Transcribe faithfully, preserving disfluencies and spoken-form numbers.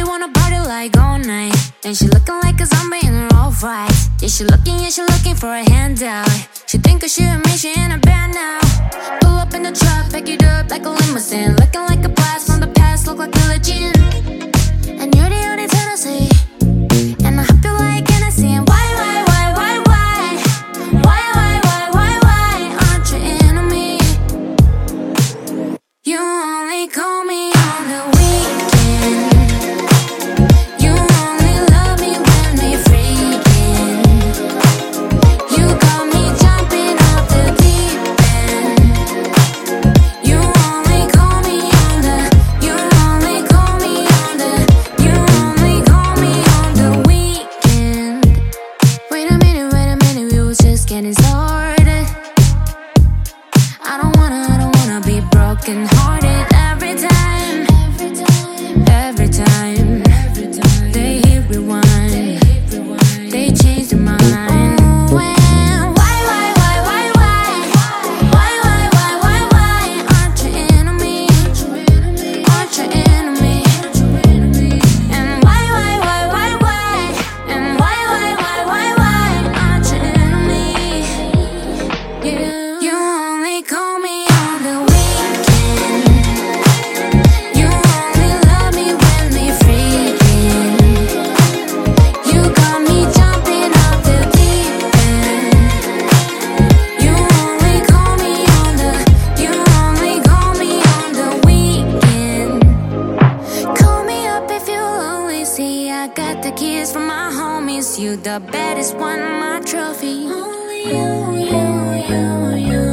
wanna party like all night. Then she looking like a zombie in her all right. Yeah, she looking, yeah, she looking for a handout. She think of shit and me, she in a band now. Pull up in the truck, pick it up like a limousine. Looking like a blast from the past, look like a legend. And you're the only fantasy. And I hope you like Hennessy. And why, why, why, why, why? Why, why, why, why, why aren't you into me? You only call me on the weekend. You only love me when we freaking. You got me jumping off the deep end. You only call me on the, you only call me on the, you only call me on the weekend. Wait a minute, wait a minute, we was just getting started. I don't wanna, I don't wanna be broken hearted every time, every time, every time they hit rewind, they change their mind. Ooh, and why, why, why, why, why, why, why, why, why, why aren't you into me? Aren't you into me? And why, why, why, why, why, and why, why, why, why, why aren't you into me? You, you only call me on the weekend. You only love me when we freaking. You got me jumping off the deep end. You only call me on the, you only call me on the weekend. Call me up if you're lonely. See, I got the keys from my homies. You the baddest one, my trophy. Only you, you, you, you.